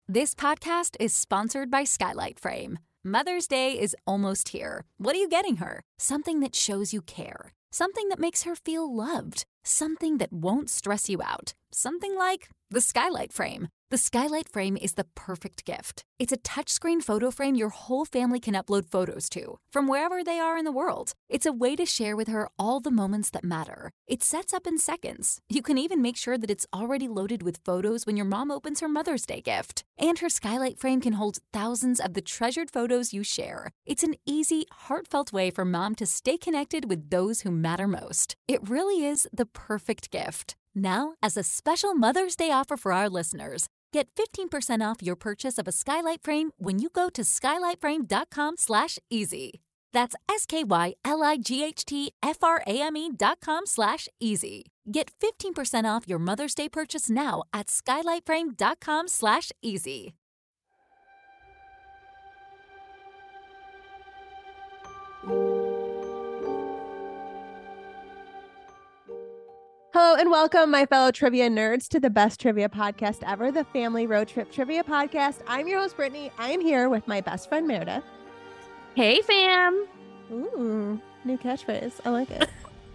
This podcast is sponsored by Skylight Frame. Mother's Day is almost here. What are you getting her? Something that shows you care. Something that makes her feel loved. Something that won't stress you out. Something like the Skylight Frame. The Skylight Frame is the perfect gift. It's a touchscreen photo frame your whole family can upload photos to, from wherever they are in the world. It's a way to share with her all the moments that matter. It sets up in seconds. You can even make sure that it's already loaded with photos when your mom opens her Mother's Day gift. And her Skylight Frame can hold thousands of the treasured photos you share. It's an easy, heartfelt way for mom to stay connected with those who matter most. It really is the perfect gift. Now, as a special Mother's Day offer for our listeners, get 15% off your purchase of a Skylight Frame when you go to skylightframe.com/easy. That's SKYLIGHTFRAME.com/easy. Get 15% off your Mother's Day purchase now at skylightframe.com/easy. Hello and welcome, my fellow trivia nerds, to the best trivia podcast ever, the Family Road Trip Trivia Podcast. I'm your host, Brittany. I am here with my best friend, Meredith. Hey, fam. Ooh, new catchphrase. I like it.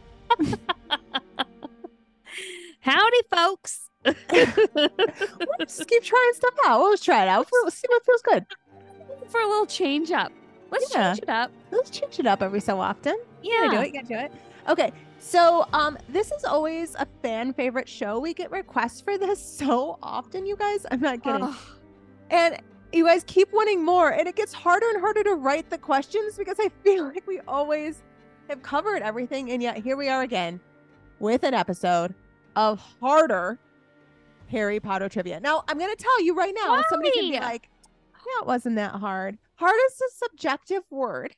Howdy, folks. Let's keep trying stuff out. We'll just try it out. We'll see what feels good. For a little change up. Let's change it up. Let's change it up every so often. Yeah. You gotta do it. Okay. So, this is always a fan favorite show. We get requests for this so often, you guys. I'm not kidding. Oh. And you guys keep wanting more, and it gets harder and harder to write the questions because I feel like we always have covered everything, and yet here we are again with an episode of harder Harry Potter trivia. Now, I'm going to tell you right now, somebody can be like, yeah, it wasn't that hard. Hard is a subjective word.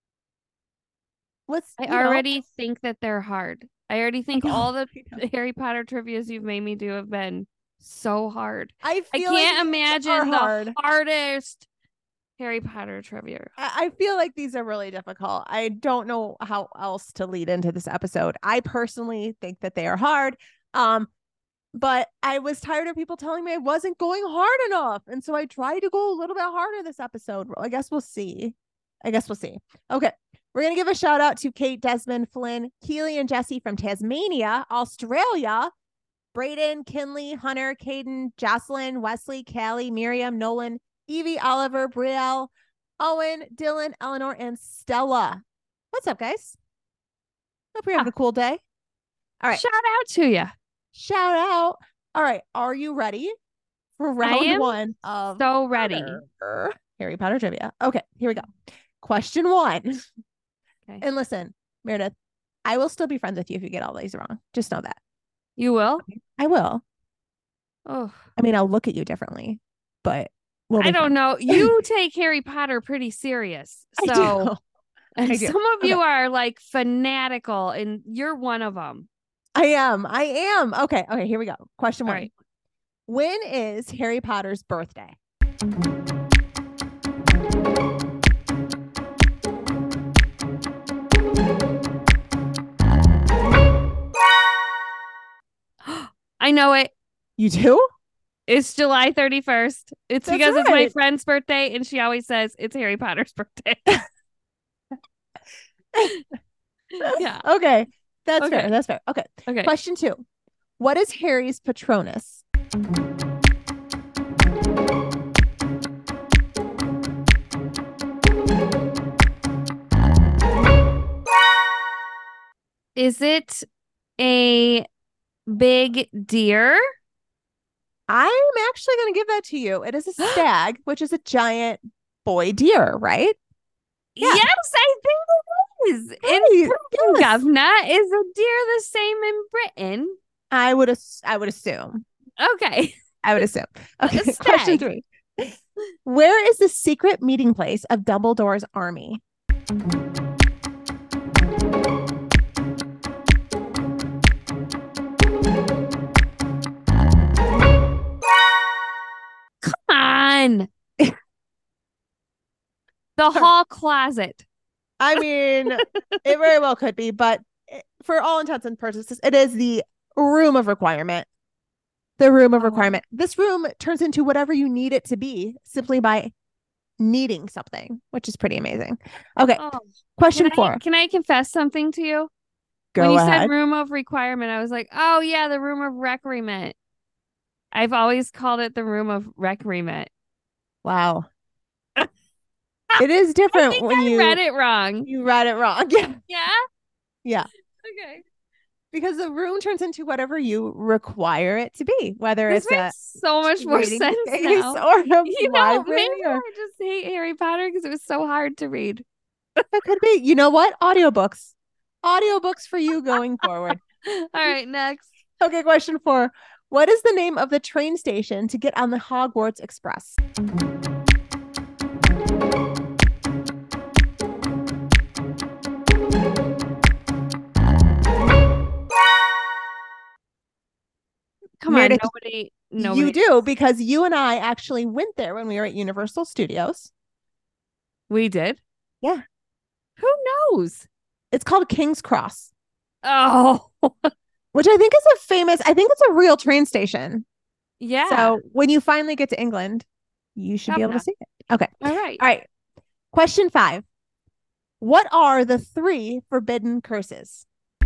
I already think that they're hard. I already think all the Harry Potter trivias you've made me do have been so hard. I can't imagine the hardest Harry Potter trivia. I feel like these are really difficult. I don't know how else to lead into this episode. I personally think that they are hard. But I was tired of people telling me I wasn't going hard enough. And so I tried to go a little bit harder this episode. I guess we'll see. Okay. We're going to give a shout out to Kate, Desmond, Flynn, Keely, and Jesse from Tasmania, Australia, Brayden, Kinley, Hunter, Caden, Jocelyn, Wesley, Callie, Miriam, Nolan, Evie, Oliver, Brielle, Owen, Dylan, Eleanor, and Stella. What's up, guys? Hope you're having a cool day. All right. Shout out to you. Shout out. All right. Are you ready for round one of so ready Harry Potter trivia? Okay, here we go. Question one. Okay. And listen, Meredith, I will still be friends with you if you get all these wrong. Just know that. You will? I will. Oh, I mean, I'll look at you differently, but I don't know. You take Harry Potter pretty serious. So I do. Some of you are like fanatical, and you're one of them. I am. Okay, here we go. Question one. Right. When is Harry Potter's birthday? I know it. You do? It's July 31st. It's That's because it's right. my friend's birthday, and she always says it's Harry Potter's birthday. Yeah. Okay. That's fair. Okay. Okay. Question two. What is Harry's Patronus? Is it a big deer? I'm actually going to give that to you. It is a stag, which is a giant boy deer, right? Yeah. Yes, I think it is. Right, In Britain, governor, is a deer the same in Britain? I would assume. Okay. I would assume. Okay. A Question stag. 3. Where is the secret meeting place of Dumbledore's army? Come on. The hall closet. I mean, it very well could be, but for all intents and purposes, it is the room of requirement. The room of requirement. This room turns into whatever you need it to be simply by needing something, which is pretty amazing. Okay. Question 4. Can I confess something to you? When you said room of requirement, I was like, oh yeah, the room of requirement. I've always called it the room of requirement. Wow. It is different when you read it wrong. You read it wrong. Yeah. Yeah? Yeah. Okay. Because the room turns into whatever you require it to be, whether this it's makes so much more sense now. Or a maybe I just hate Harry Potter because it was so hard to read. That could be. You know what? Audiobooks for you going forward. All right, next. Okay, question 4. What is the name of the train station to get on the Hogwarts Express? Come on, nobody. You do, because you and I actually went there when we were at Universal Studios. We did? Yeah. Who knows? It's called King's Cross. Oh. Which I think is I think it's a real train station. Yeah. So when you finally get to England, you should be able to see it. Okay. All right. Question 5. What are the 3 forbidden curses?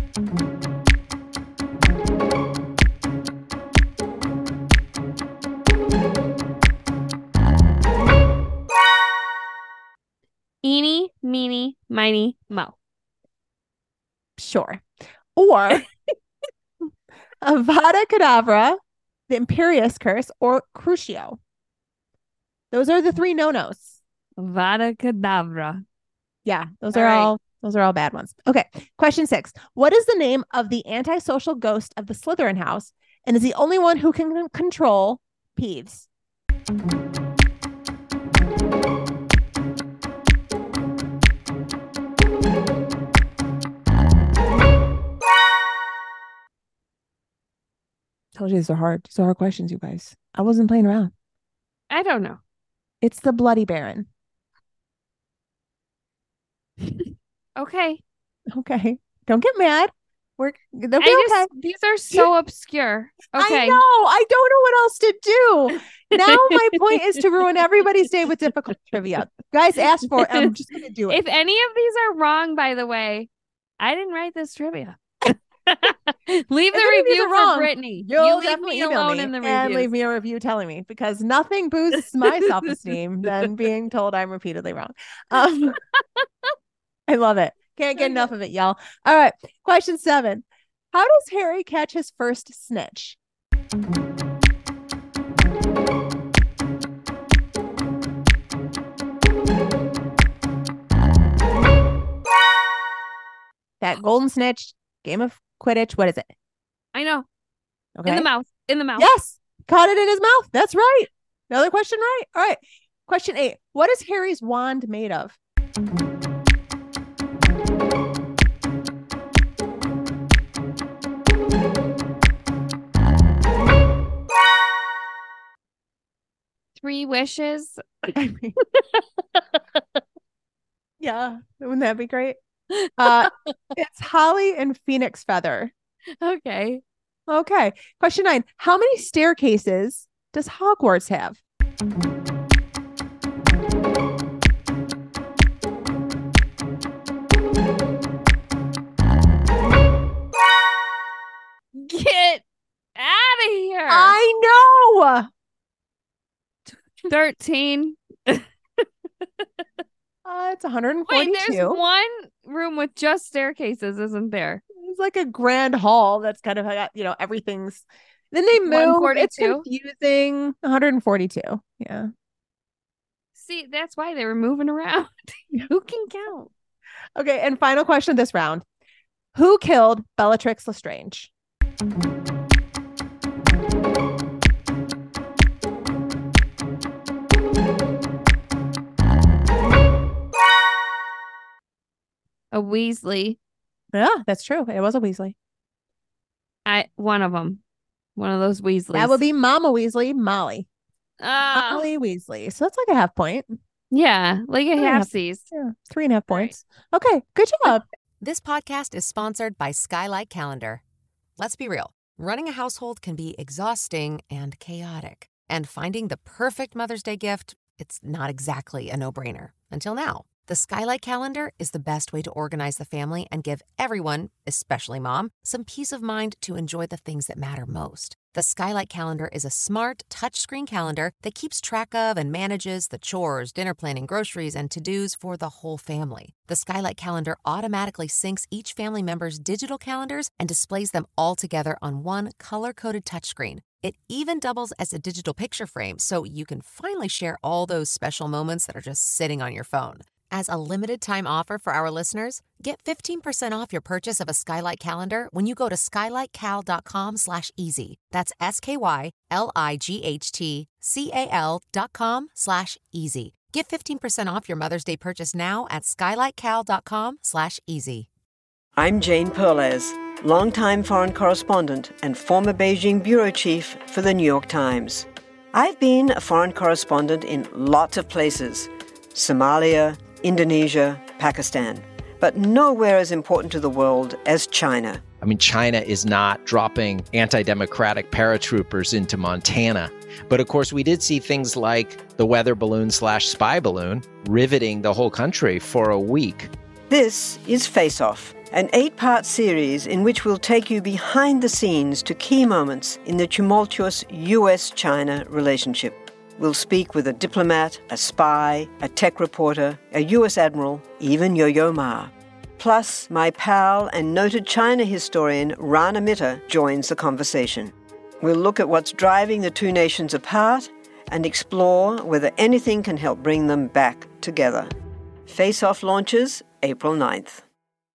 Eeny, meeny, miny, mo. Sure. Or Avada Kedavra, the Imperious Curse, or Crucio. Those are the 3 no-nos. Avada Kedavra. Yeah, those are all bad ones. Okay. Question 6. What is the name of the antisocial ghost of the Slytherin house and is the only one who can control Peeves? Told you these are hard. These are hard questions, you guys. I wasn't playing around. I don't know. It's the Bloody Baron. Okay. Don't get mad. They'll be okay. These are so obscure. Okay. I know. I don't know what else to do. Now my point is to ruin everybody's day with difficult trivia. Guys asked for it. I'm just going to do it. If any of these are wrong, by the way, I didn't write this trivia. Leave the review for Brittany. You'll leave me alone in the review. And leave me a review telling me, because nothing boosts my self-esteem than being told I'm repeatedly wrong. I love it. Can't get enough of it, y'all. All right. Question 7. How does Harry catch his first snitch? That golden snitch, game of Quidditch. What is it? I know. Okay. In the mouth. Yes. Caught it in his mouth. That's right. Another question right. All right. Question 8. What is Harry's wand made of? Three wishes. Yeah. Wouldn't that be great? It's holly and phoenix feather. Okay. Question 9. How many staircases does Hogwarts have? Get out of here. I know. 13. It's 142. Wait, there's one room with just staircases, isn't there? It's like a grand hall that's kind of got, everything's. Then they move. It's confusing. 142. Yeah. See, that's why they were moving around. Who can count? Okay, and final question this round. Who killed Bellatrix Lestrange? A Weasley. Yeah, that's true. It was a Weasley. One of them. One of those Weasleys. That would be Mama Weasley, Molly. Molly Weasley. So that's like a half point. Yeah, like a half-seas. Yeah, 3.5 points. Right. Okay, good job. This podcast is sponsored by Skylight Calendar. Let's be real. running a household can be exhausting and chaotic. And finding the perfect Mother's Day gift, it's not exactly a no-brainer. Until now. The Skylight Calendar is the best way to organize the family and give everyone, especially mom, some peace of mind to enjoy the things that matter most. The Skylight Calendar is a smart, touchscreen calendar that keeps track of and manages the chores, dinner planning, groceries, and to-dos for the whole family. The Skylight Calendar automatically syncs each family member's digital calendars and displays them all together on one color-coded touchscreen. It even doubles as a digital picture frame, so you can finally share all those special moments that are just sitting on your phone. As a limited-time offer for our listeners, get 15% off your purchase of a Skylight Calendar when you go to skylightcal.com/easy. That's SKYLIGHTCAL.com/easy. Get 15% off your Mother's Day purchase now at skylightcal.com/easy. I'm Jane Perlez, longtime foreign correspondent and former Beijing bureau chief for the New York Times. I've been a foreign correspondent in lots of places: Somalia, Indonesia, Pakistan, but nowhere as important to the world as China. I mean, China is not dropping anti-democratic paratroopers into Montana. But of course, we did see things like the weather balloon/spy balloon riveting the whole country for a week. This is Face Off, an 8-part series in which we'll take you behind the scenes to key moments in the tumultuous U.S.-China relationship. We'll speak with a diplomat, a spy, a tech reporter, a U.S. admiral, even Yo-Yo Ma. Plus, my pal and noted China historian Rana Mitter joins the conversation. We'll look at what's driving the two nations apart and explore whether anything can help bring them back together. Face Off launches April 9th.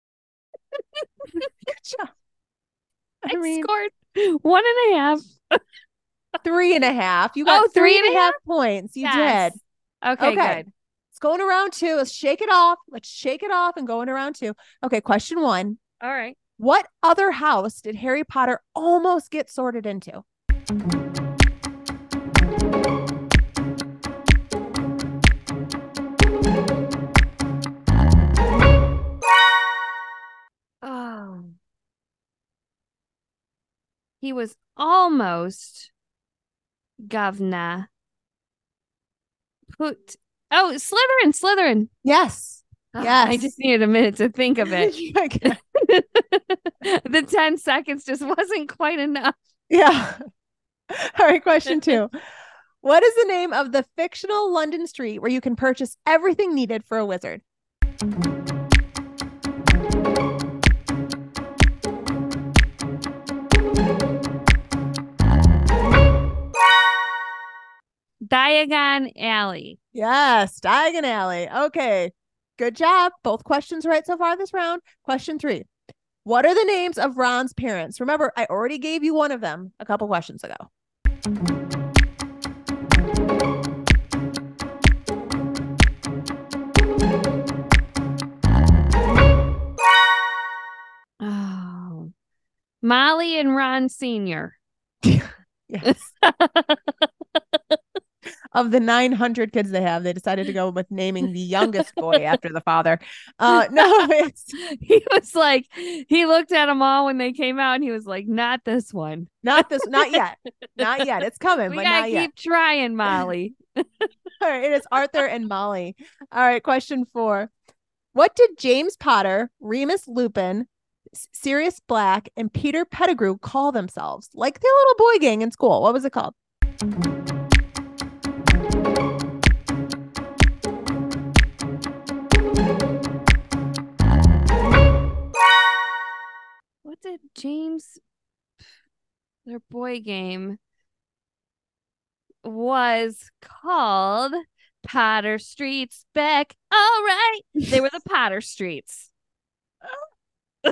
Good job. I scored 1.5. 3.5. You got 3.5 points. You did. Okay, good. Let's go into round 2. Let's shake it off. And go into round 2. Okay, question 1. All right. What other house did Harry Potter almost get sorted into? Oh. He was almost governor. Slytherin. Yes. Yes. I just needed a minute to think of it. The 10 seconds just wasn't quite enough. Yeah. All right, question 2. What is the name of the fictional London street where you can purchase everything needed for a wizard? Diagon Alley. Yes, Diagon Alley. Okay, good job. Both questions right so far this round. Question 3. What are the names of Ron's parents? Remember, I already gave you one of them a couple questions ago. Oh, Molly and Ron Sr. Yes. Of the 900 kids they have, they decided to go with naming the youngest boy after the father. He was like, he looked at them all when they came out and he was like, not this one. Not yet. Not yet. It's coming, but not yet. Keep trying, Molly. All right, it is Arthur and Molly. All right, question 4. What did James Potter, Remus Lupin, Sirius Black, and Peter Pettigrew call themselves? Like their little boy gang in school. What was it called? What did James, their boy game was called? Potter Streets back. All right. They were the Potter Streets. They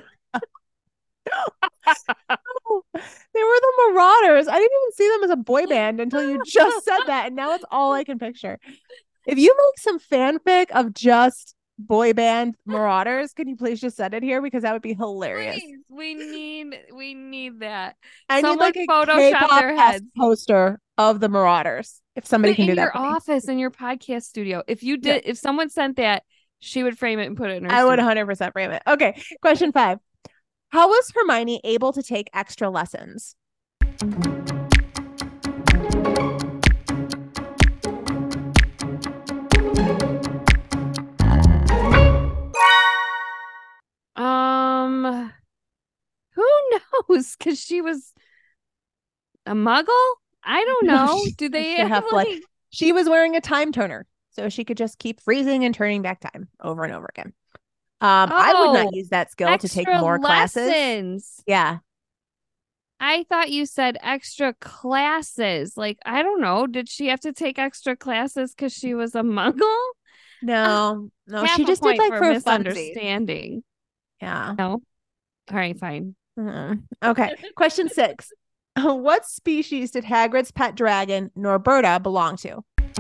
were the Marauders. I didn't even see them as a boy band until you just said that. And now it's all I can picture. If you make some fanfic of just boy band Marauders, can you please just send it here? Because that would be hilarious. Please, we need that. I Someone need like a Photoshop K-pop their heads. poster of the Marauders. If somebody can do that in your office, in your podcast studio. If you did, if someone sent that, she would frame it and put it in her I would studio. 100% frame it. Okay, question 5. How was Hermione able to take extra lessons? Who knows? Because she was a muggle? I don't know. Do they have like... She was wearing a time turner, so she could just keep freezing and turning back time over and over again. I would not use that skill to take more classes. Yeah. I thought you said extra classes. Like, I don't know. Did she have to take extra classes because she was a muggle? No, she just did like for misunderstanding. Yeah. No. All right, fine. Okay. Question 6. What species did Hagrid's pet dragon, Norberta, belong to?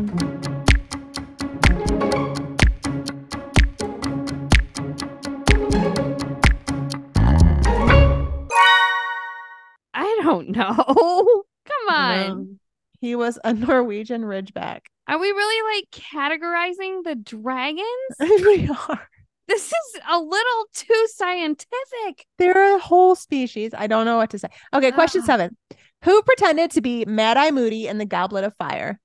I don't know. Come on. He was a Norwegian Ridgeback. Are we really like categorizing the dragons? We are. This is a little too scientific. They're a whole species. I don't know what to say. Okay, question 7. Who pretended to be Mad-Eye Moody in the Goblet of Fire?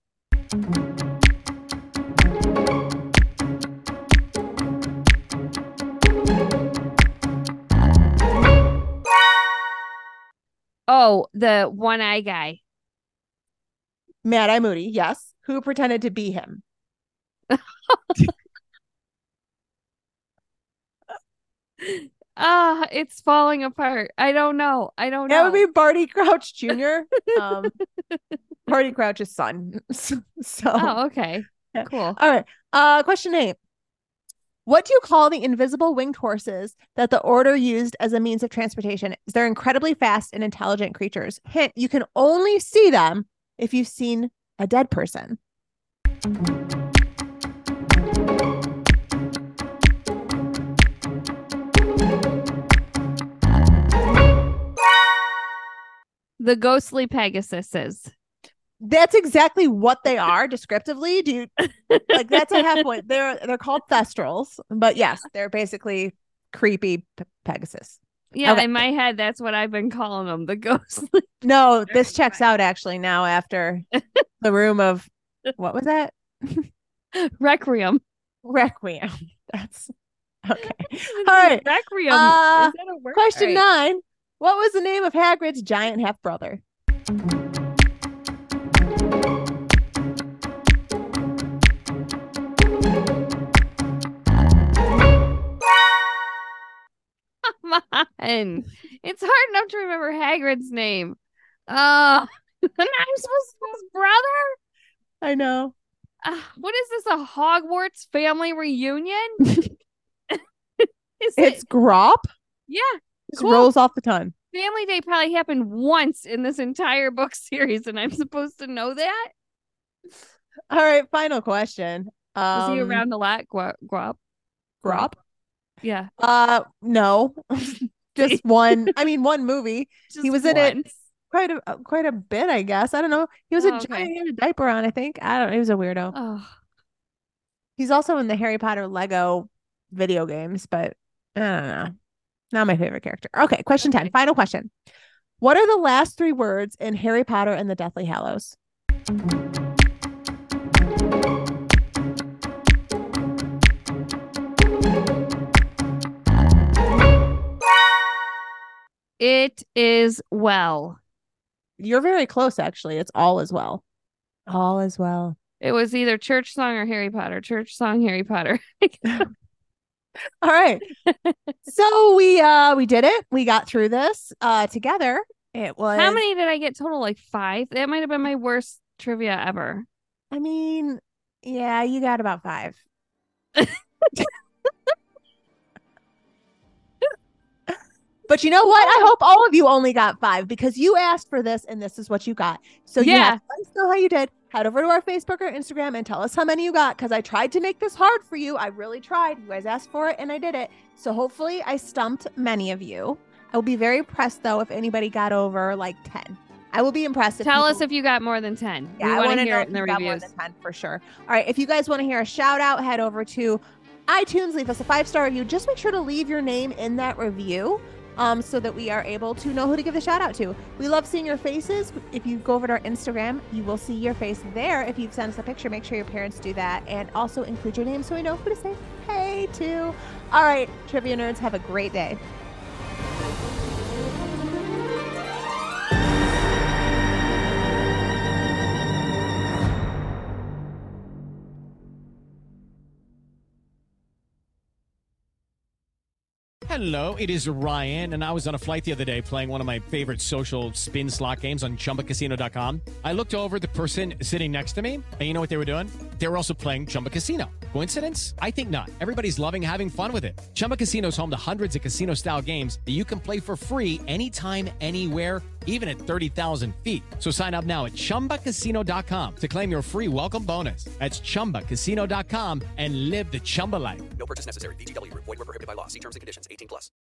Oh, the one-eye guy. Mad-Eye Moody, yes. Who pretended to be him? It's falling apart. I don't know. That would be Barty Crouch Jr. Barty Crouch's son. So. Oh, okay. Cool. All right. Question 8. What do you call the invisible winged horses that the Order used as a means of transportation? They're incredibly fast and intelligent creatures. Hint, you can only see them if you've seen a dead person. The ghostly Pegasuses. That's exactly what they are descriptively, dude. Like that's a half point. They're called Thestrals, but yes, they're basically creepy Pegasus. Yeah, okay. In my head, that's what I've been calling them, the ghostly. No, this checks out actually now after the room of what was that? Requiem. That's okay. All right. Requiem. Is that a word? Question 9. What was the name of Hagrid's giant half brother? Come on. It's hard enough to remember Hagrid's name. And I'm supposed to be his brother? I know. What is this, a Hogwarts family reunion? It's Grop? Yeah. Just rolls off the tongue. Family Day probably happened once in this entire book series, and I'm supposed to know that? All right, final question. Was he around a lot, Grop? Grop? Yeah. No. Just one. I mean, one movie. He was in it quite a bit, I guess. I don't know. He was a giant. He had a diaper on, I think. I don't know. He was a weirdo. Oh. He's also in the Harry Potter Lego video games, but I don't know. Not my favorite character. Okay, question 10. Final question. What are the last 3 words in Harry Potter and the Deathly Hallows? It is well. You're very close, actually. It's all is well. All is well. It was either Church Song or Harry Potter. Church Song, Harry Potter. All right. So we did it. We got through this together. It was. How many did I get total? Like 5? That might have been my worst trivia ever. I mean, yeah, you got about 5. But you know what? I hope all of you only got 5 because you asked for this and this is what you got. So you have to let us know how you did. Head over to our Facebook or Instagram and tell us how many you got because I tried to make this hard for you. I really tried. You guys asked for it and I did it. So hopefully I stumped many of you. I will be very impressed though if anybody got over like 10. I will be impressed. Tell us if you got more than 10. Yeah, we want to hear it in the reviews. More than 10 for sure. All right. If you guys want to hear a shout out, head over to iTunes. Leave us a 5-star review. Just make sure to leave your name in that review. so that we are able to know who to give the shout out to. We love seeing your faces. If you go over to our Instagram, you will see your face there. If you've sent us a picture, make sure your parents do that, and also include your name so we know who to say hey to. All right, Trivia Nerds, have a great day. Hello, it is Ryan, and I was on a flight the other day playing one of my favorite social spin slot games on ChumbaCasino.com. I looked over at the person sitting next to me, and you know what they were doing? They were also playing Chumba Casino. Coincidence? I think not. Everybody's loving having fun with it. Chumba Casino is home to hundreds of casino-style games that you can play for free anytime, anywhere, even at 30,000 feet. So sign up now at ChumbaCasino.com to claim your free welcome bonus. That's ChumbaCasino.com and live the Chumba life. No purchase necessary. VGW. Void where prohibited by law. See terms and conditions. 18+.